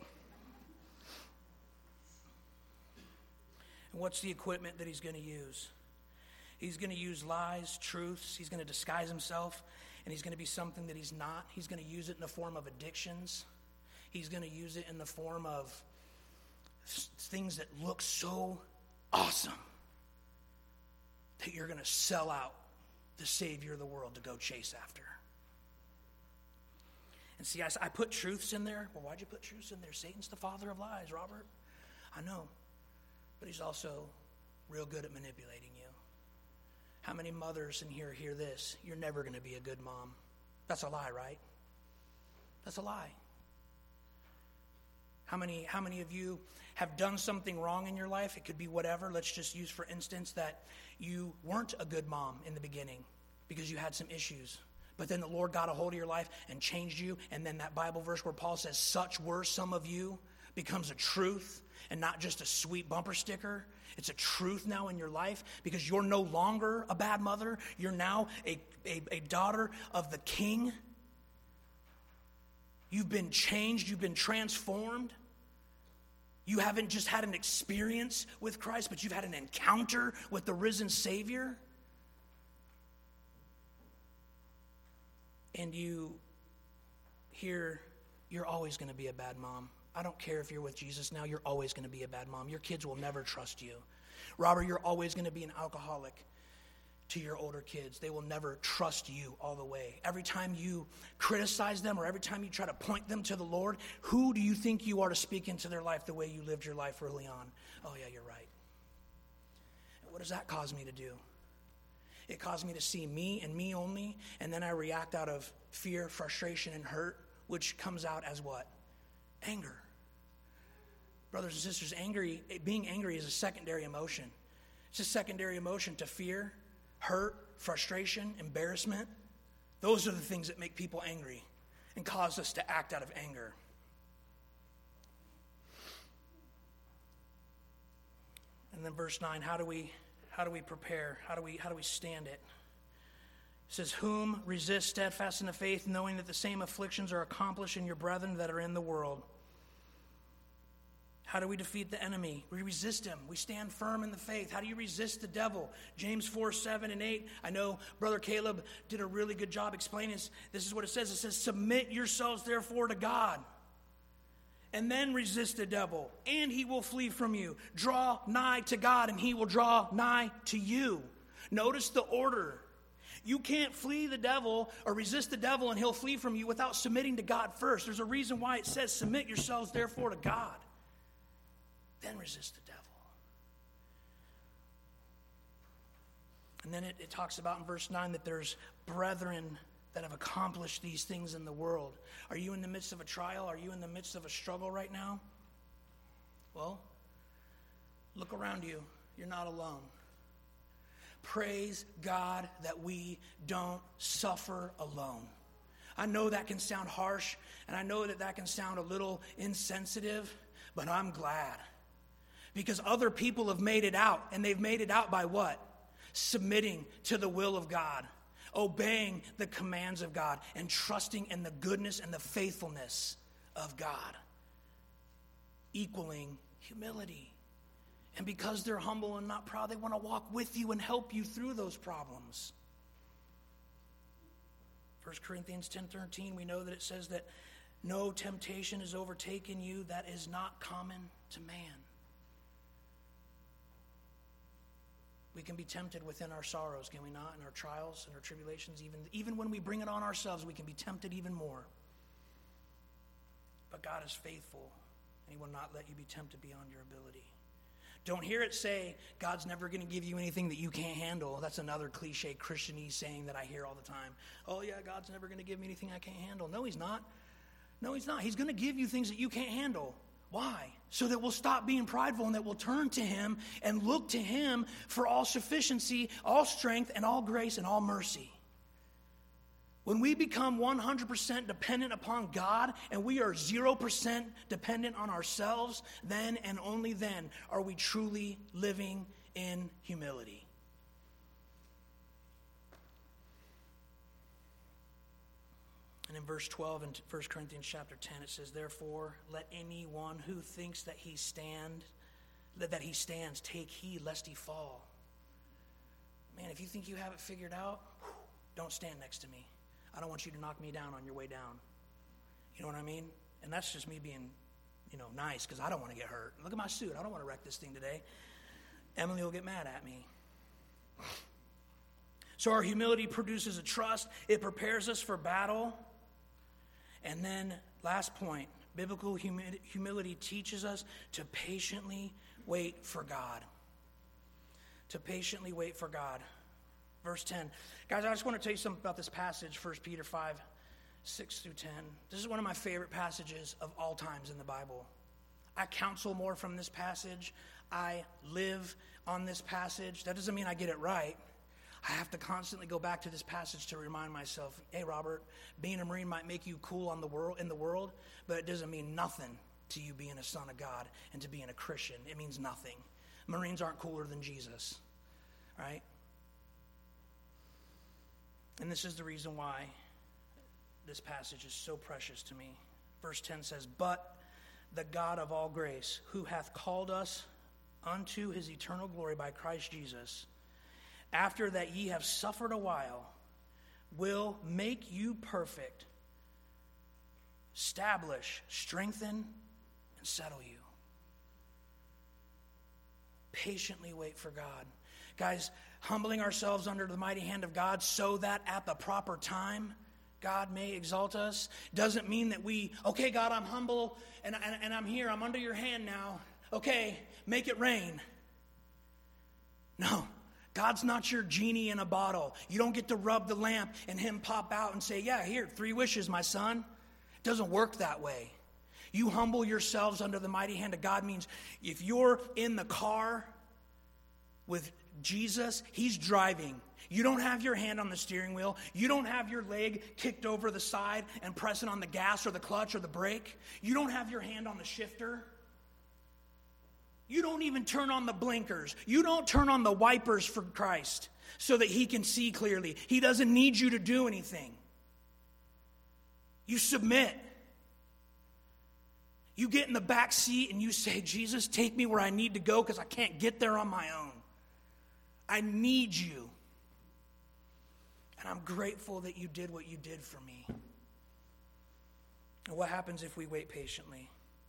A: And what's the equipment that he's going to use? He's going to use lies, truths. He's going to disguise himself, and he's going to be something that he's not. He's going to use it in the form of addictions. He's going to use it in the form of things that look so awesome that you're going to sell out the Savior of the world to go chase after. And see, I put truths in there. Well, why'd you put truths in there? Satan's the father of lies, Robert. I know. But he's also real good at manipulating you. How many mothers in here hear this? You're never going to be a good mom. That's a lie, right? That's a lie. How many of you have done something wrong in your life? It could be whatever. Let's just use, for instance, that you weren't a good mom in the beginning because you had some issues. But then the Lord got a hold of your life and changed you. And then that Bible verse where Paul says, such were some of you, becomes a truth and not just a sweet bumper sticker. It's a truth now in your life because you're no longer a bad mother. You're now a daughter of the King. You've been changed. You've been transformed. You haven't just had an experience with Christ, but you've had an encounter with the risen Savior. And you're always going to be a bad mom. I don't care if you're with Jesus now, you're always going to be a bad mom. Your kids will never trust you. Robert, you're always going to be an alcoholic to your older kids. They will never trust you all the way. Every time you criticize them or every time you try to point them to the Lord, who do you think you are to speak into their life the way you lived your life early on? Oh yeah, you're right. And what does that cause me to do? It caused me to see me and me only, and then I react out of fear, frustration, and hurt, which comes out as what? Anger. Brothers and sisters, being angry is a secondary emotion. It's a secondary emotion to fear, hurt, frustration, embarrassment. Those are the things that make people angry and cause us to act out of anger. And then verse 9, how do we prepare? How do we stand it? It says, whom resist steadfast in the faith, knowing that the same afflictions are accomplished in your brethren that are in the world. How do we defeat the enemy? We resist him. We stand firm in the faith. How do you resist the devil? James 4, 7, and 8. I know Brother Caleb did a really good job explaining this. This is what it says. It says, submit yourselves therefore to God. And then resist the devil, and he will flee from you. Draw nigh to God, and he will draw nigh to you. Notice the order. You can't flee the devil or resist the devil, and he'll flee from you without submitting to God first. There's a reason why it says, submit yourselves therefore to God. Then resist the devil. And then it talks about in verse 9 that there's brethren that have accomplished these things in the world. Are you in the midst of a trial? Are you in the midst of a struggle right now? Well, look around you. You're not alone. Praise God that we don't suffer alone. I know that can sound harsh, and I know that can sound a little insensitive, but I'm glad. Because other people have made it out, and they've made it out by what? submitting to the will of God, obeying the commands of God, and trusting in the goodness and the faithfulness of God, equaling humility. And because they're humble and not proud, they want to walk with you and help you through those problems. 1 Corinthians 10:13, we know that it says that no temptation has overtaken you that is not common to man. We can be tempted within our sorrows, can we not? In our trials and our tribulations, even when we bring it on ourselves, we can be tempted even more. But God is faithful, and he will not let you be tempted beyond your ability. Don't hear it say, God's never going to give you anything that you can't handle. That's another cliche Christianese saying that I hear all the time. Oh yeah, God's never going to give me anything I can't handle. No, he's not. No, he's not. He's going to give you things that you can't handle. Why? So that we'll stop being prideful and that we'll turn to him and look to him for all sufficiency, all strength, and all grace and all mercy. When we become 100% dependent upon God and we are 0% dependent on ourselves, then and only then are we truly living in humility. And in verse 12 in 1 Corinthians chapter 10, it says, "Therefore, let anyone who thinks that he stands take heed lest he fall." Man, if you think you have it figured out, don't stand next to me. I don't want you to knock me down on your way down. You know what I mean? And that's just me being, nice, because I don't want to get hurt. Look at my suit. I don't want to wreck this thing today. Emily will get mad at me. So our humility produces a trust. It prepares us for battle. And then, last point, biblical humility teaches us to patiently wait for God. To patiently wait for God. Verse 10. Guys, I just want to tell you something about this passage, 1 Peter 5, 6 through 10. This is one of my favorite passages of all times in the Bible. I counsel more from this passage. I live on this passage. That doesn't mean I get it right. I have to constantly go back to this passage to remind myself, hey, Robert, being a Marine might make you cool in the world, but it doesn't mean nothing to you being a son of God and to being a Christian. It means nothing. Marines aren't cooler than Jesus, right? And this is the reason why this passage is so precious to me. Verse 10 says, "But the God of all grace, who hath called us unto his eternal glory by Christ Jesus, after that ye have suffered a while, will make you perfect, establish, strengthen, and settle you." Patiently wait for God. Guys, humbling ourselves under the mighty hand of God so that at the proper time God may exalt us doesn't mean that okay, God, I'm humble and I'm here. I'm under your hand now. Okay, make it rain. No, God's not your genie in a bottle. You don't get to rub the lamp and him pop out and say, yeah, here, 3 wishes, my son. It doesn't work that way. You humble yourselves under the mighty hand of God means if you're in the car with Jesus, he's driving. You don't have your hand on the steering wheel. You don't have your leg kicked over the side and pressing on the gas or the clutch or the brake. You don't have your hand on the shifter. You don't even turn on the blinkers. You don't turn on the wipers for Christ so that he can see clearly. He doesn't need you to do anything. You submit. You get in the back seat and you say, Jesus, take me where I need to go because I can't get there on my own. I need you. And I'm grateful that you did what you did for me. And what happens if we wait patiently?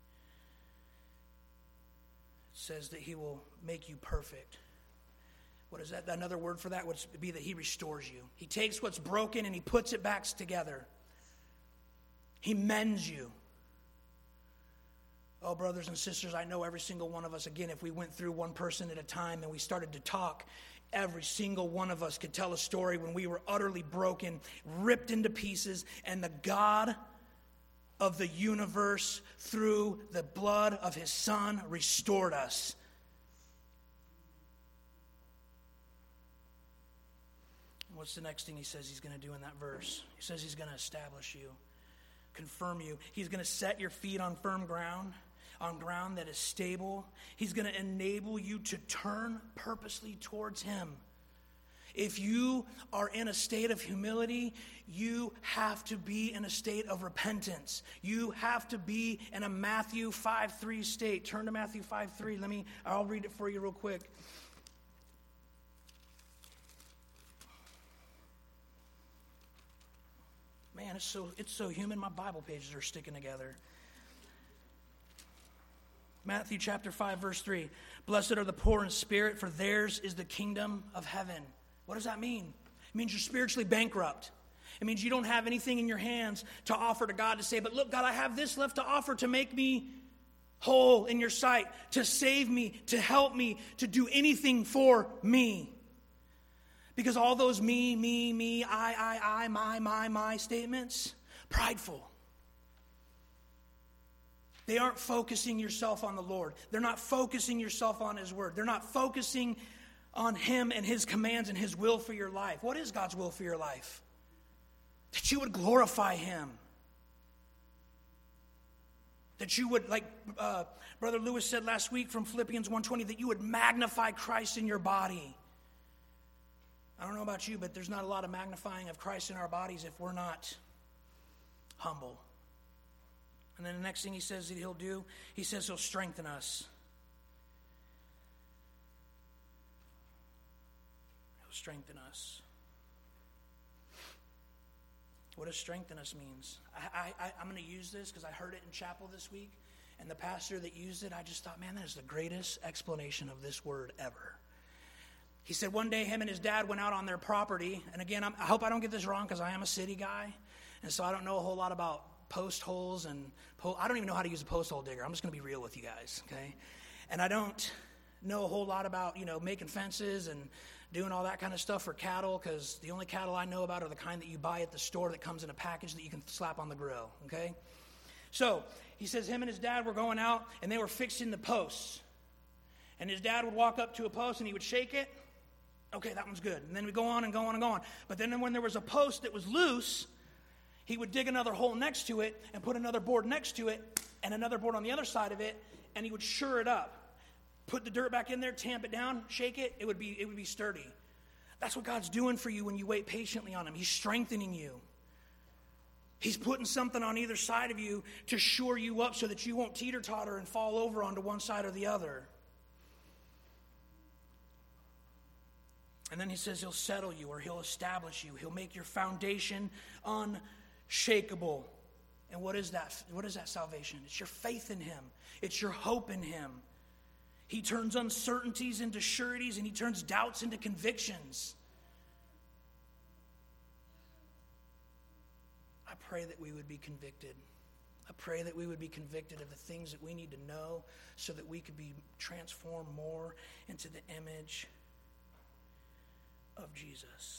A: It says that he will make you perfect. What is that? Another word for that would be that he restores you. He takes what's broken and he puts it back together. He mends you. Oh, brothers and sisters, I know every single one of us, again, if we went through one person at a time and we started to talk, every single one of us could tell a story when we were utterly broken, ripped into pieces, and the God of the universe, through the blood of his Son, restored us. What's the next thing he says he's going to do in that verse? He says he's going to establish you, confirm you. He's going to set your feet on firm ground, on ground that is stable. He's going to enable you to turn purposely towards him. If you are in a state of humility, you have to be in a state of repentance. You have to be in a Matthew 5:3 state. Turn to Matthew 5:3. I'll read it for you real quick. Man, it's so human. My Bible pages are sticking together. Matthew chapter 5, verse 3. Blessed are the poor in spirit, for theirs is the kingdom of heaven. What does that mean? It means you're spiritually bankrupt. It means you don't have anything in your hands to offer to God to say, but look, God, I have this left to offer to make me whole in your sight, to save me, to help me, to do anything for me. Because all those me, I, my statements, prideful. They aren't focusing yourself on the Lord. They're not focusing yourself on His Word. They're not focusing on Him and His commands and His will for your life. What is God's will for your life? That you would glorify Him. That you would, like Brother Lewis said last week from Philippians 1:20, that you would magnify Christ in your body. I don't know about you, but there's not a lot of magnifying of Christ in our bodies if we're not humble. And then the next thing he says that he'll do, he says he'll strengthen us. He'll strengthen us. What does strengthen us means? I'm going to use this because I heard it in chapel this week, and the pastor that used it, I just thought, man, that is the greatest explanation of this word ever. He said one day him and his dad went out on their property, and again, I hope I don't get this wrong because I am a city guy, and so I don't know a whole lot about post holes, and I don't even know how to use a post hole digger. I'm just going to be real with you guys, okay? And I don't know a whole lot about, making fences and doing all that kind of stuff for cattle, because the only cattle I know about are the kind that you buy at the store that comes in a package that you can slap on the grill, okay? So he says him and his dad were going out, and they were fixing the posts. And his dad would walk up to a post, and he would shake it. Okay, that one's good. And then we'd go on and go on and go on. But then when there was a post that was loose, he would dig another hole next to it and put another board next to it and another board on the other side of it, and he would sure it up. Put the dirt back in there, tamp it down, shake it, it would be sturdy. That's what God's doing for you when you wait patiently on Him. He's strengthening you. He's putting something on either side of you to shore you up so that you won't teeter-totter and fall over onto one side or the other. And then he says he'll settle you, or he'll establish you. He'll make your foundation unshakable. And what is that? What is that salvation? It's your faith in Him. It's your hope in Him. He turns uncertainties into sureties, and He turns doubts into convictions. I pray that we would be convicted. I pray that we would be convicted of the things that we need to know so that we could be transformed more into the image of Jesus.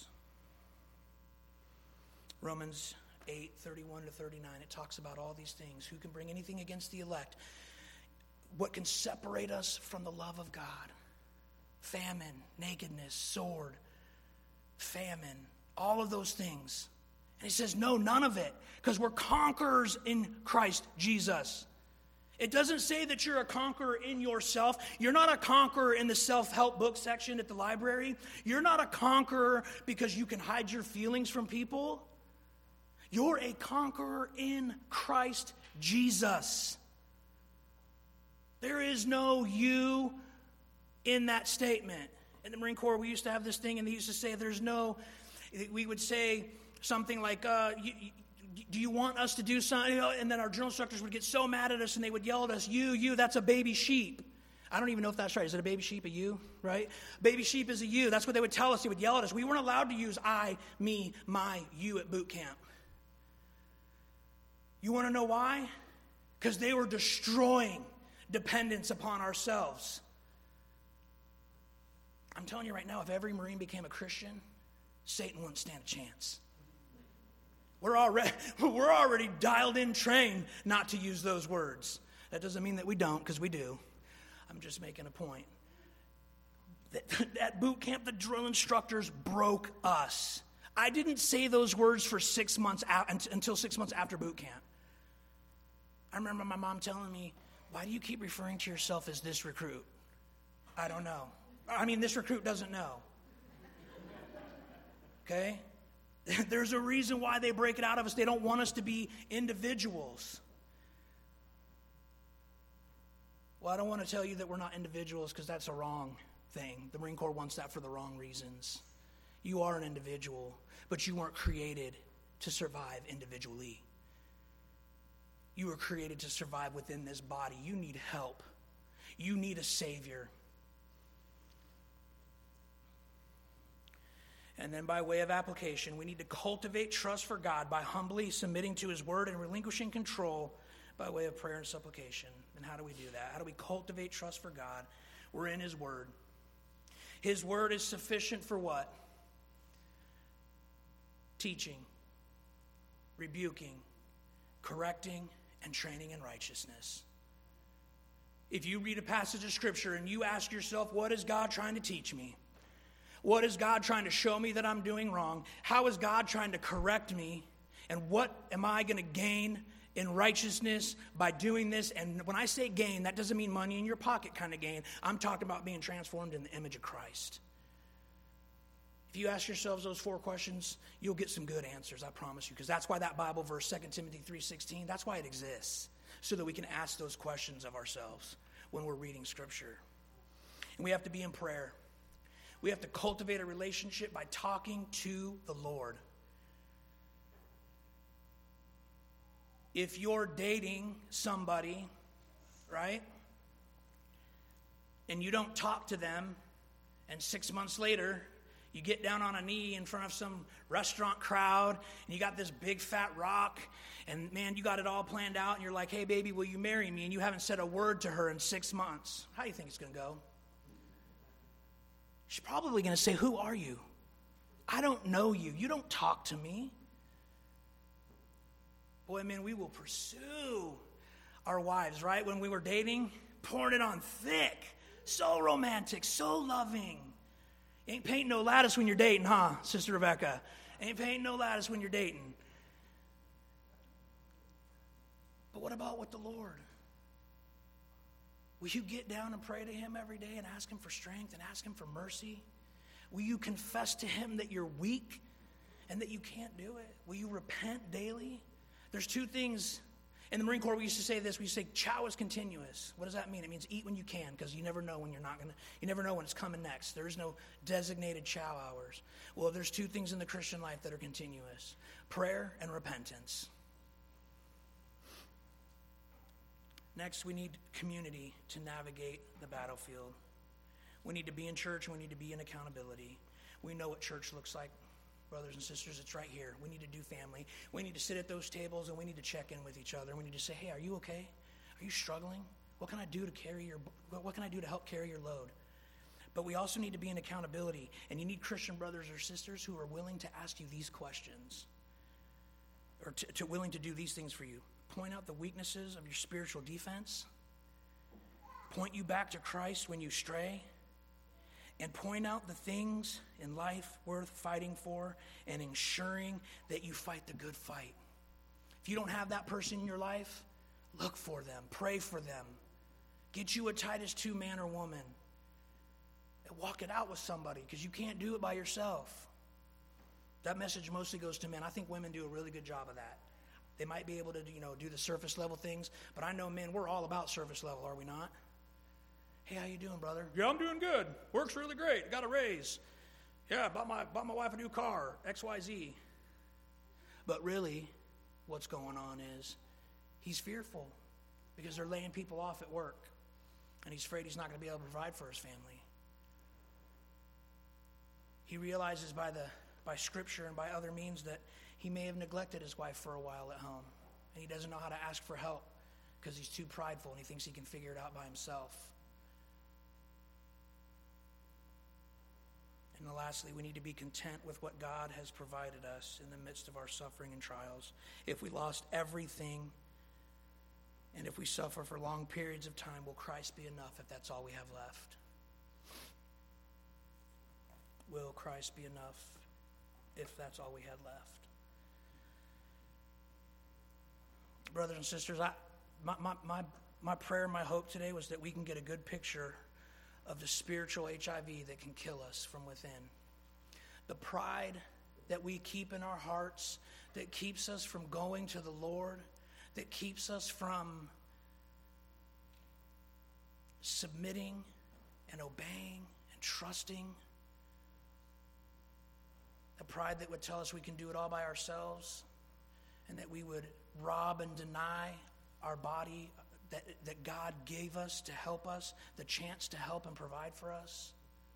A: Romans 8:31-39, it talks about all these things. Who can bring anything against the elect? What can separate us from the love of God? Famine, nakedness, sword, famine, all of those things. And he says, no, none of it, because we're conquerors in Christ Jesus. It doesn't say that you're a conqueror in yourself. You're not a conqueror in the self-help book section at the library. You're not a conqueror because you can hide your feelings from people. You're a conqueror in Christ Jesus. There is no you in that statement. In the Marine Corps, we used to have this thing, and they used to say we would say something like, do you want us to do something? And then our drill instructors would get so mad at us, and they would yell at us, you, that's a baby sheep. I don't even know if that's right. Is it a baby sheep, a you, right? Baby sheep is a you. That's what they would tell us. They would yell at us. We weren't allowed to use I, me, my, you at boot camp. You want to know why? Because they were destroying dependence upon ourselves. I'm telling you right now, if every Marine became a Christian, Satan wouldn't stand a chance. We're already dialed in, trained not to use those words. That doesn't mean that we don't, because we do. I'm just making a point. At boot camp, the drill instructors broke us. I didn't say those words for 6 months until 6 months after boot camp. I remember my mom telling me, why do you keep referring to yourself as this recruit? I don't know. I mean, this recruit doesn't know. Okay? There's a reason why they break it out of us. They don't want us to be individuals. Well, I don't want to tell you that we're not individuals because that's a wrong thing. The Marine Corps wants that for the wrong reasons. You are an individual, but you weren't created to survive individually. You were created to survive within this body. You need help. You need a Savior. And then by way of application, we need to cultivate trust for God by humbly submitting to His Word and relinquishing control by way of prayer and supplication. And how do we do that? How do we cultivate trust for God? We're in His Word. His Word is sufficient for what? Teaching, rebuking, correcting, and training in righteousness. If you read a passage of Scripture and you ask yourself, what is God trying to teach me? What is God trying to show me that I'm doing wrong? How is God trying to correct me? And what am I going to gain in righteousness by doing this? And when I say gain, that doesn't mean money in your pocket kind of gain. I'm talking about being transformed in the image of Christ. If you ask yourselves those 4 questions, you'll get some good answers, I promise you. Because that's why that Bible verse, 2 Timothy 3:16, that's why it exists. So that we can ask those questions of ourselves when we're reading Scripture. And we have to be in prayer. We have to cultivate a relationship by talking to the Lord. If you're dating somebody, right, and you don't talk to them, and 6 months later, you get down on a knee in front of some restaurant crowd, and you got this big fat rock, and man, you got it all planned out, and you're like, hey, baby, will you marry me? And you haven't said a word to her in 6 months. How do you think it's going to go? She's probably going to say, who are you? I don't know you. You don't talk to me. Boy, man, we will pursue our wives, right? When we were dating, pouring it on thick. So romantic, so loving. Ain't painting no lattice when you're dating, huh, Sister Rebecca? Ain't painting no lattice when you're dating. But what about with the Lord? Will you get down and pray to Him every day and ask Him for strength and ask Him for mercy? Will you confess to Him that you're weak and that you can't do it? Will you repent daily? There's 2 things. In the Marine Corps, we used to say this. We used to say, chow is continuous. What does that mean? It means eat when you can, because you never know when you never know when it's coming next. There is no designated chow hours. Well, there's 2 things in the Christian life that are continuous: prayer and repentance. Next, we need community to navigate the battlefield. We need to be in church, and we need to be in accountability. We know what church looks like, brothers and sisters. It's right here. We need to do family. We need to sit at those tables, and we need to check in with each other. We need to say, hey, are you okay? Are you struggling? What can I do to help carry your load? But we also need to be in accountability, and you need Christian brothers or sisters who are willing to ask you these questions, or willing to do these things for you. Point out the weaknesses of your spiritual defense, point you back to Christ when you stray, and point out the things in life worth fighting for and ensuring that you fight the good fight. If you don't have that person in your life, look for them, pray for them. Get you a Titus 2 man or woman and walk it out with somebody, because you can't do it by yourself. That message mostly goes to men. I think women do a really good job of that. They might be able to, do the surface level things, but I know men, we're all about surface level, are we not? Hey, how you doing, brother? Yeah, I'm doing good. Work's really great. Got a raise. Yeah, bought my wife a new car, XYZ. But really, what's going on is he's fearful because they're laying people off at work, and he's afraid he's not going to be able to provide for his family. He realizes by Scripture and by other means that he may have neglected his wife for a while at home, and he doesn't know how to ask for help because he's too prideful and he thinks he can figure it out by himself. And lastly, we need to be content with what God has provided us in the midst of our suffering and trials. If we lost everything, and if we suffer for long periods of time, will Christ be enough if that's all we have left? Will Christ be enough if that's all we had left? Brothers and sisters, my prayer and my hope today was that we can get a good picture of the spiritual HIV that can kill us from within. The pride that we keep in our hearts, that keeps us from going to the Lord, that keeps us from submitting and obeying and trusting. The pride that would tell us we can do it all by ourselves, and that we would rob and deny our body that God gave us to help us, the chance to help and provide for us.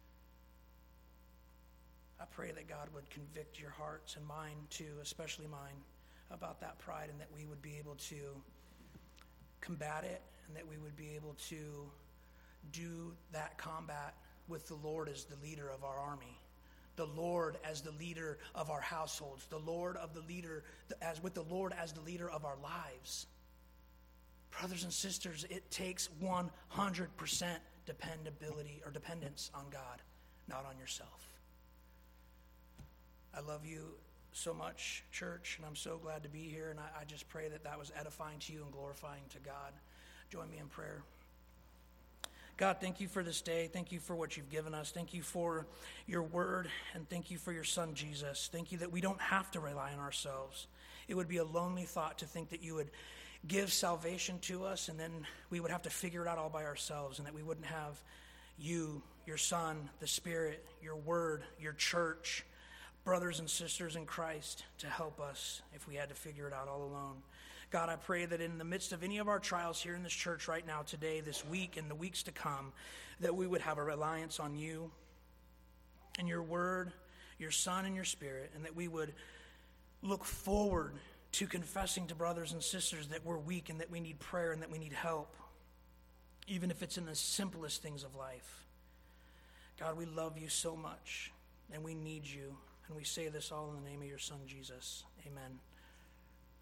A: I pray that God would convict your hearts and mine too, especially mine, about that pride, and that we would be able to combat it, and that we would be able to do that combat with the Lord as the leader of our army, the Lord as the leader of our households, the Lord of the leader, with the Lord as the leader of our lives. Brothers and sisters, it takes 100% dependability or dependence on God, not on yourself. I love you so much, church, and I'm so glad to be here, and I just pray that was edifying to you and glorifying to God. Join me in prayer. God, thank you for this day. Thank you for what you've given us. Thank you for your word, and thank you for your son, Jesus. Thank you that we don't have to rely on ourselves. It would be a lonely thought to think that you would give salvation to us, and then we would have to figure it out all by ourselves, and that we wouldn't have you, your son, the Spirit, your word, your church, brothers and sisters in Christ to help us if we had to figure it out all alone. God, I pray that in the midst of any of our trials here in this church right now, today, this week, and the weeks to come, that we would have a reliance on you and your word, your son and your Spirit, and that we would look forward to confessing to brothers and sisters that we're weak and that we need prayer and that we need help, even if it's in the simplest things of life. God, we love you so much, and we need you. And we say this all in the name of your son, Jesus. Amen.